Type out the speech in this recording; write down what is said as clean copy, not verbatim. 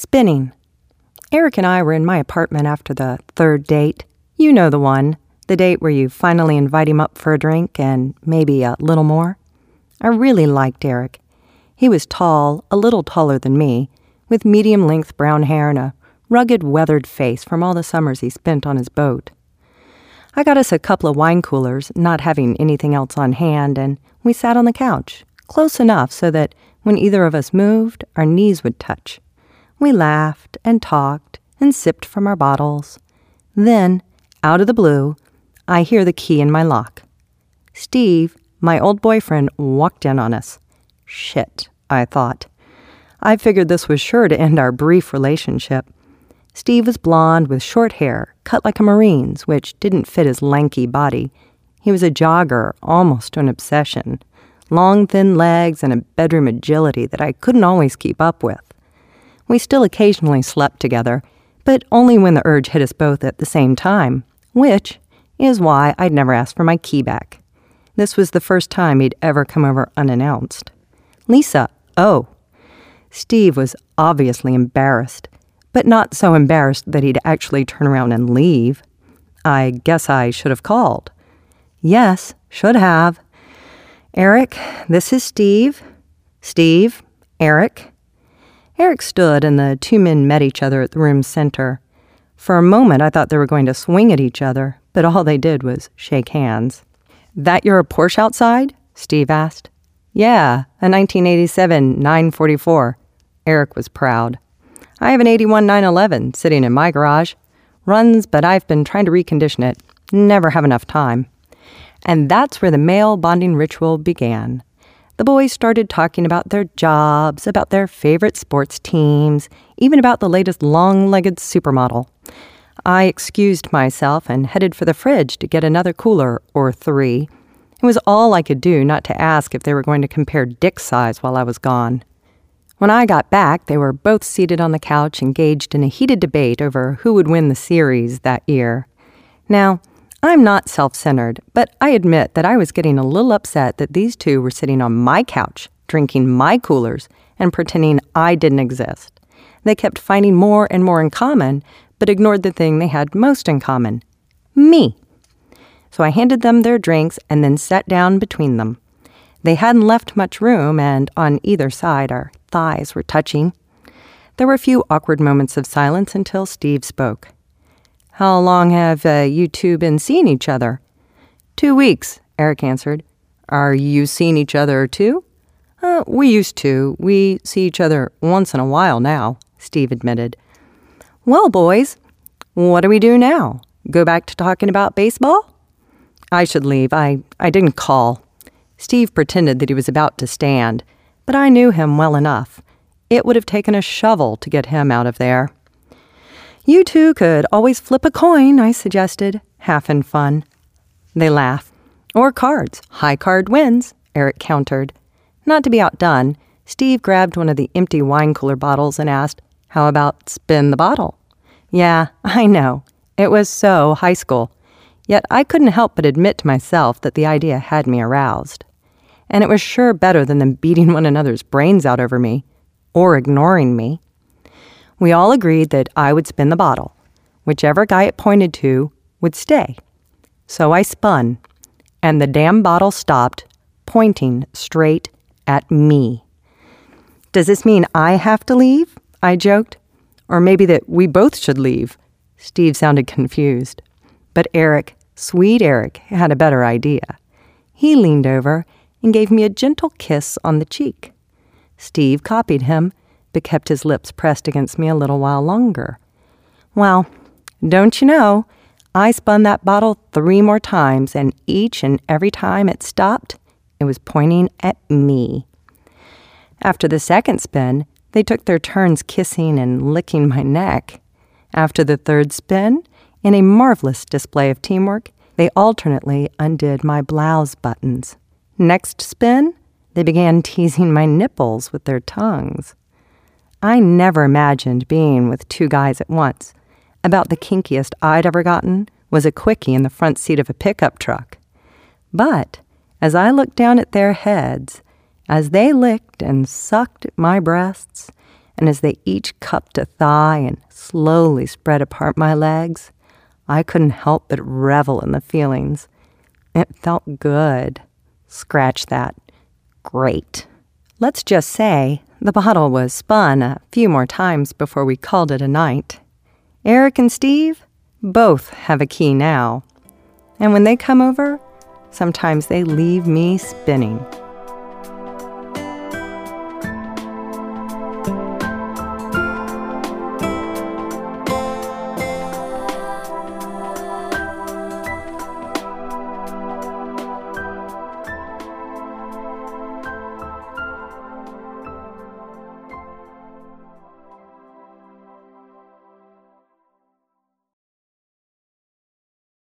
Spinning. Eric and I were in my apartment after the third date. You know the one, the date where you finally invite him up for a drink and maybe a little more. I really liked Eric. He was tall, a little taller than me, with medium-length brown hair and a rugged, weathered face from all the summers he spent on his boat. I got us a couple of wine coolers, not having anything else on hand, and we sat on the couch, close enough so that when either of us moved, our knees would touch. We laughed and talked and sipped from our bottles. Then, out of the blue, I hear the key in my lock. Steve, my old boyfriend, walked in on us. Shit, I thought. I figured this was sure to end our brief relationship. Steve was blonde with short hair, cut like a Marine's, which didn't fit his lanky body. He was a jogger, almost an obsession. Long, thin legs and a bedroom agility that I couldn't always keep up with. We still occasionally slept together, but only when the urge hit us both at the same time, which is why I'd never asked for my key back. This was the first time he'd ever come over unannounced. Lisa, oh. Steve was obviously embarrassed, but not so embarrassed that he'd actually turn around and leave. I guess I should have called. Yes, should have. Eric, this is Steve. Steve, Eric. Eric stood and the two men met each other at the room's center. For a moment, I thought they were going to swing at each other, but all they did was shake hands. That your Porsche outside? Steve asked. Yeah, a 1987 944. Eric was proud. I have an 81 911 sitting in my garage. Runs, but I've been trying to recondition it. Never have enough time. And that's where the male bonding ritual began. The boys started talking about their jobs, about their favorite sports teams, even about the latest long-legged supermodel. I excused myself and headed for the fridge to get another cooler or three. It was all I could do not to ask if they were going to compare dick size while I was gone. When I got back, they were both seated on the couch, engaged in a heated debate over who would win the series that year. Now, I'm not self-centered, but I admit that I was getting a little upset that these two were sitting on my couch, drinking my coolers, and pretending I didn't exist. They kept finding more and more in common, but ignored the thing they had most in common, me. So I handed them their drinks and then sat down between them. They hadn't left much room, and on either side our thighs were touching. There were a few awkward moments of silence until Steve spoke. How long have you two been seeing each other? 2 weeks, Eric answered. Are you seeing each other too? We used to. We see each other once in a while now, Steve admitted. Well, boys, what do we do now? Go back to talking about baseball? I should leave. I didn't call. Steve pretended that he was about to stand, but I knew him well enough. It would have taken a shovel to get him out of there. You two could always flip a coin, I suggested, half in fun. They laughed. Or cards. High card wins, Eric countered. Not to be outdone, Steve grabbed one of the empty wine cooler bottles and asked, how about spin the bottle? Yeah, I know. It was so high school. Yet I couldn't help but admit to myself that the idea had me aroused. And it was sure better than them beating one another's brains out over me, or ignoring me. We all agreed that I would spin the bottle. Whichever guy it pointed to would stay. So I spun, and the damn bottle stopped, pointing straight at me. Does this mean I have to leave? I joked. Or maybe that we both should leave. Steve sounded confused. But Eric, sweet Eric, had a better idea. He leaned over and gave me a gentle kiss on the cheek. Steve copied him, but kept his lips pressed against me a little while longer. Well, don't you know, I spun that bottle 3 more times, and each and every time it stopped, it was pointing at me. After the second spin, they took their turns kissing and licking my neck. After the third spin, in a marvelous display of teamwork, they alternately undid my blouse buttons. Next spin, they began teasing my nipples with their tongues. I never imagined being with 2 guys at once. About the kinkiest I'd ever gotten was a quickie in the front seat of a pickup truck. But as I looked down at their heads, as they licked and sucked at my breasts, and as they each cupped a thigh and slowly spread apart my legs, I couldn't help but revel in the feelings. It felt good. Scratch that. Great. Let's just say the bottle was spun a few more times before we called it a night. Eric and Steve both have a key now. And when they come over, sometimes they leave me spinning.